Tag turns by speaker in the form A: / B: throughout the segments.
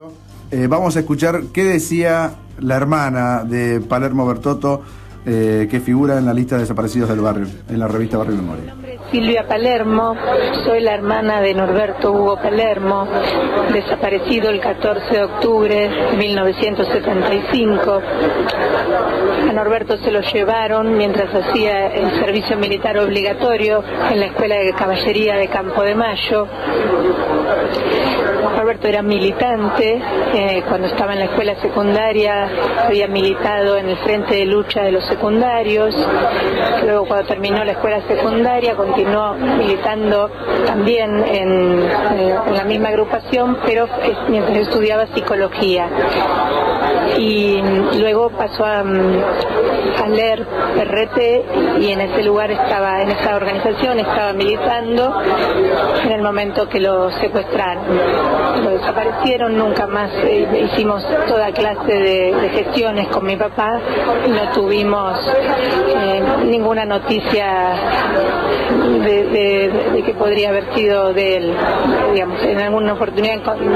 A: Vamos a escuchar qué decía la hermana de Palermo Bertotto, que figura en la lista de desaparecidos del barrio, en la revista Barrio Memoria.
B: Mi nombre es Silvia Palermo, soy la hermana de Norberto Hugo Palermo, desaparecido el 14 de octubre de 1975. A Norberto se lo llevaron mientras hacía el servicio militar obligatorio en la Escuela de Caballería de Campo de Mayo. Norberto era militante, cuando estaba en la escuela secundaria había militado en el Frente de Lucha de los Secundarios, luego cuando terminó la escuela secundaria continuó militando también en la misma agrupación, pero mientras estudiaba psicología. Y luego pasó a leer RT y en ese lugar estaba, en esa organización estaba militando en el momento que lo secuestraron. Lo desaparecieron, nunca más hicimos toda clase de gestiones con mi papá y no tuvimos ninguna noticia de que podría haber sido de él. Digamos, en alguna oportunidad,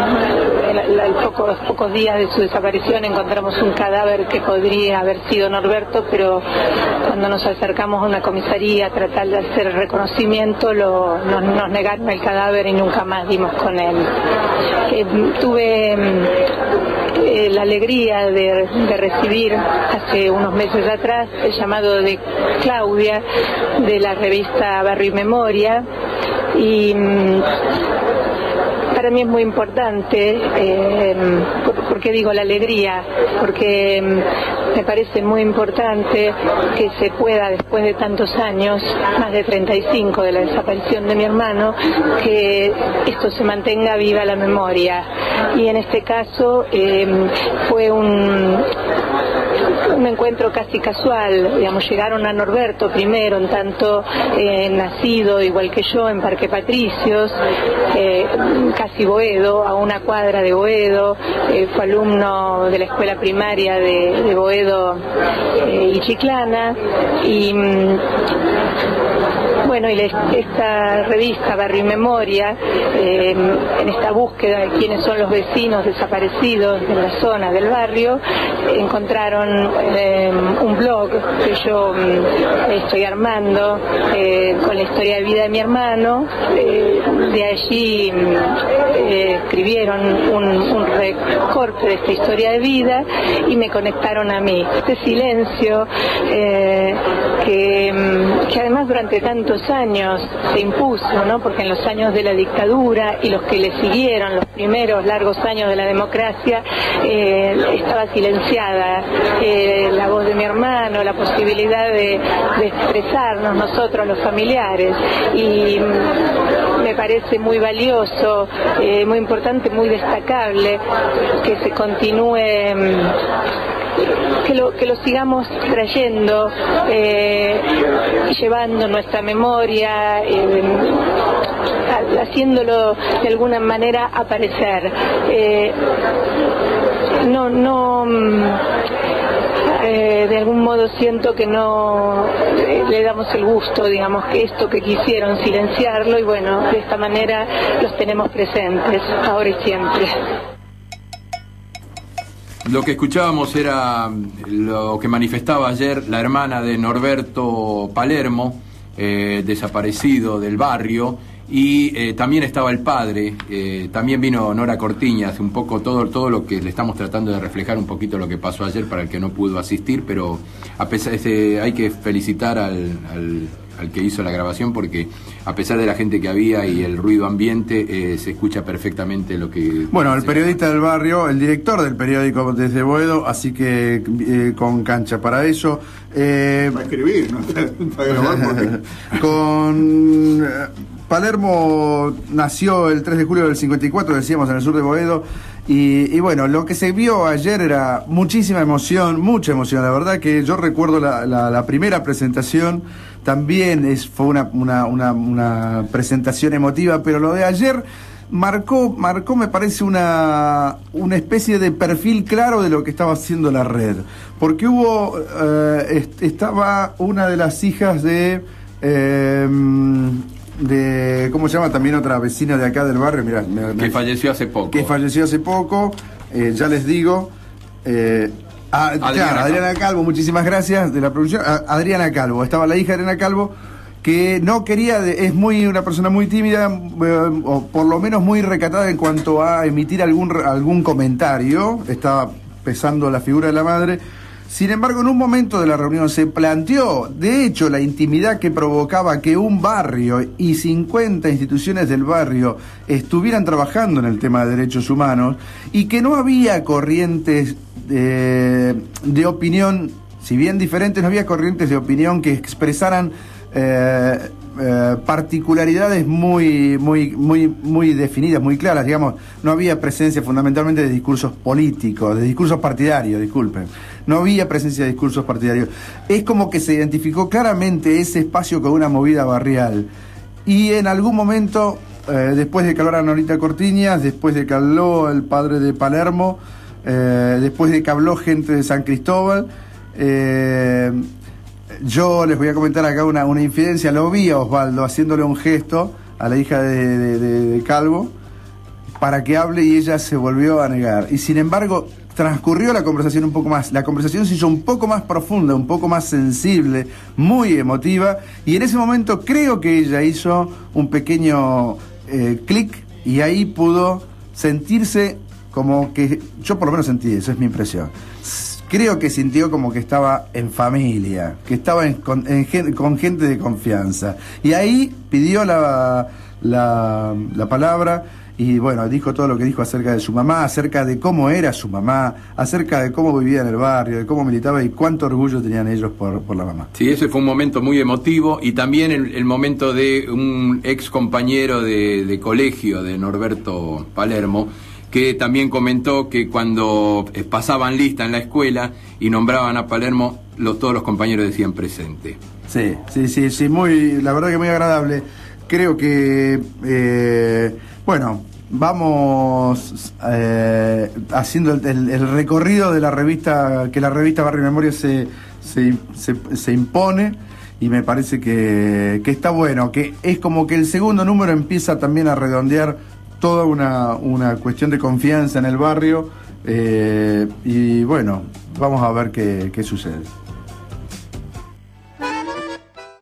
B: pocos días de su desaparición, encontramos un cadáver que podría haber sido Norberto, pero cuando nos acercamos a una comisaría a tratar de hacer reconocimiento, nos negaron el cadáver y nunca más dimos con él. Tuve la alegría de recibir hace unos meses atrás el llamado de Claudia de la revista Barrio Memoria, y para mí es muy importante, porque digo la alegría, porque me parece muy importante que se pueda, después de tantos años, más de 35 de la desaparición de mi hermano, que esto se mantenga viva la memoria. Y en este caso fue un encuentro casi casual, digamos, llegaron a Norberto primero, en tanto nacido igual que yo en Parque Patricios, casi Boedo, a una cuadra de Boedo, fue alumno de la escuela primaria de Boedo y Chiclana, y bueno, y esta revista Barrio Memoria, en esta búsqueda de quiénes son los vecinos desaparecidos en la zona del barrio, encontraron un blog que yo estoy armando con la historia de vida de mi hermano. De allí escribieron un recorte de esta historia de vida y me conectaron a mí. Este silencio que además durante tantos años se impuso, ¿no? Porque en los años de la dictadura y los que le siguieron, los primeros largos años de la democracia, estaba silenciada la voz de mi hermano, la posibilidad de expresarnos nosotros los familiares, y me parece muy valioso, muy importante, muy destacable que se continúe, que lo sigamos trayendo, llevando nuestra memoria, haciéndolo de alguna manera aparecer. De algún modo siento que no le damos el gusto, digamos, que esto que quisieron silenciarlo, y bueno, de esta manera los tenemos presentes, ahora y siempre.
C: Lo que escuchábamos era lo que manifestaba ayer la hermana de Norberto Palermo, desaparecido del barrio, y también estaba el padre, también vino Nora Cortiñas, un poco todo lo que le estamos tratando de reflejar, un poquito lo que pasó ayer para el que no pudo asistir, pero a pesar hay que felicitar al que hizo la grabación, porque a pesar de la gente que había y el ruido ambiente, se escucha perfectamente lo que...
A: Bueno, el periodista del barrio, el director del periódico desde Boedo, así que con cancha para eso.
D: Para escribir, ¿no? Para grabar.
A: Con Palermo nació el 3 de julio del 54, decíamos, en el sur de Boedo. Y bueno, lo que se vio ayer era muchísima emoción, mucha emoción. La verdad que yo recuerdo la primera presentación, también fue una presentación emotiva, pero lo de ayer marcó me parece una especie de perfil claro de lo que estaba haciendo la red, porque estaba una de las hijas de ¿cómo se llama? También otra vecina de acá del barrio, mirá,
C: que falleció hace poco.
A: Que falleció hace poco, ya les digo. Claro, Adriana Calvo, muchísimas gracias de la producción. Adriana Calvo, estaba la hija de Adriana Calvo, que no quería, es una persona muy tímida, o por lo menos muy recatada en cuanto a emitir algún comentario. Estaba pesando la figura de la madre. Sin embargo, en un momento de la reunión se planteó, de hecho, la intimidad que provocaba que un barrio y 50 instituciones del barrio estuvieran trabajando en el tema de derechos humanos, y que no había corrientes de opinión, si bien diferentes, no había corrientes de opinión que expresaran particularidades muy definidas, muy claras, digamos. No había presencia fundamentalmente de discursos políticos, de discursos partidarios, disculpen. No había presencia de discursos partidarios. Es como que se identificó claramente ese espacio con una movida barrial. Y en algún momento, después de que hablara Norita Cortiñas, después de que habló el padre de Palermo, después de que habló gente de San Cristóbal, yo les voy a comentar acá una infidencia. Lo vi a Osvaldo haciéndole un gesto a la hija de Calvo para que hable, y ella se volvió a negar. Y sin embargo, transcurrió la conversación un poco más. La conversación se hizo un poco más profunda, un poco más sensible, muy emotiva. Y en ese momento creo que ella hizo un pequeño clic, y ahí pudo sentirse como que... Yo por lo menos sentí eso, es mi impresión. Creo que sintió como que estaba en familia, que estaba con gente de confianza. Y ahí pidió la palabra, y bueno, dijo todo lo que dijo acerca de su mamá, acerca de cómo era su mamá, acerca de cómo vivía en el barrio, de cómo militaba y cuánto orgullo tenían ellos por la mamá.
C: Sí, ese fue un momento muy emotivo, y también el momento de un ex compañero de colegio de Norberto Palermo, que también comentó que cuando pasaban lista en la escuela y nombraban a Palermo, todos los compañeros decían presente.
A: Sí, la verdad que muy agradable. Creo que, bueno, vamos haciendo el recorrido de la revista, que la revista Barrio y Memoria se impone, y me parece que está bueno, que es como que el segundo número empieza también a redondear toda una cuestión de confianza en el barrio, y bueno, vamos a ver qué sucede.